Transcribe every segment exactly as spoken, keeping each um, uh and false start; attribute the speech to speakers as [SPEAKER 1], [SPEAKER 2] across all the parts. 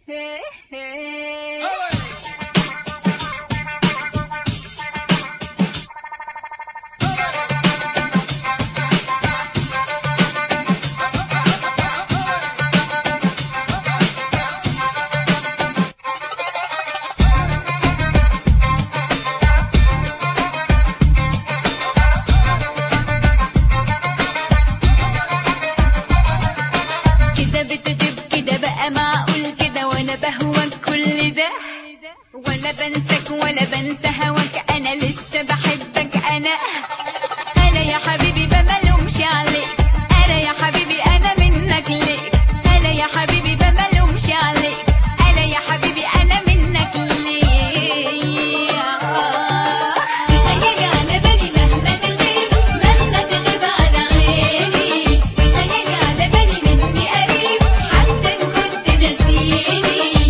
[SPEAKER 1] بهواك كل ده ولا بنساك ولا بنسى هواك، انا لسه بحبك. انا انا يا حبيبي بملومش عليك، انا يا حبيبي انا منك ليك، انا يا حبيبي بملومش عليك، انا يا حبيبي انا منك ليك. بخيالي على بالي مهما تغيب مهما تغيب عن عيني، بخيالي على بالي مني قريب حتى ان كنت ناسيني.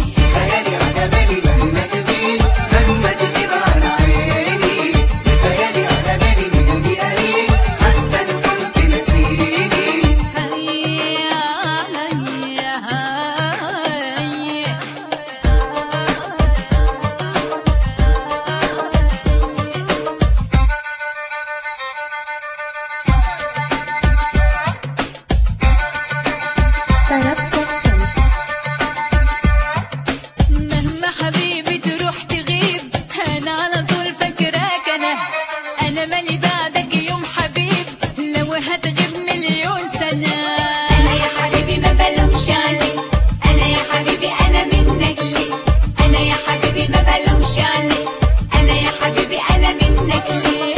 [SPEAKER 1] مهما حبيبي تروح تغيب انا على طول فاكراك. انا انا مالي بعدك يوم حبيب لو هتغيب مليون سنة. انا يا حبيبي ما بلومش عليك، انا يا حبيبي انا منك ليك، انا يا حبيبي ما بلومش عليك، انا يا حبيبي انا منك ليك.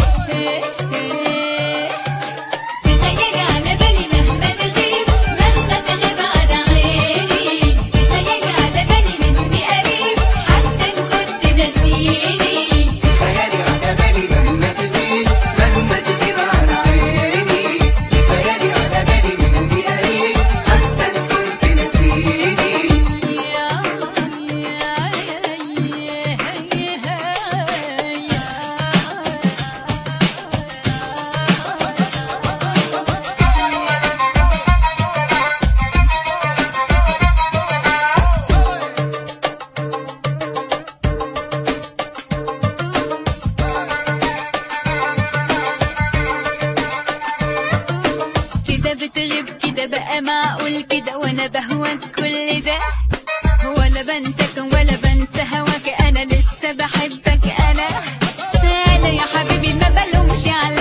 [SPEAKER 1] بخيالي على بالي مهما تغيب مهما تغيب عن عيني، بخيالي على بالي مني قريب حتى ان كنت ناسيني.
[SPEAKER 2] بخيالي على بالي مهما تغيب مهما تغيب عن عيني، بخيالي على بالي مني قريب حتى ان كنت ناسيني.
[SPEAKER 1] كده بتغيب كده بقى معقول كده وانا بهواك كل ده ولا بنساك ولا بنسى هواك، انا لسه بحبك. انا انا يا حبيبي ما بلومش عليك.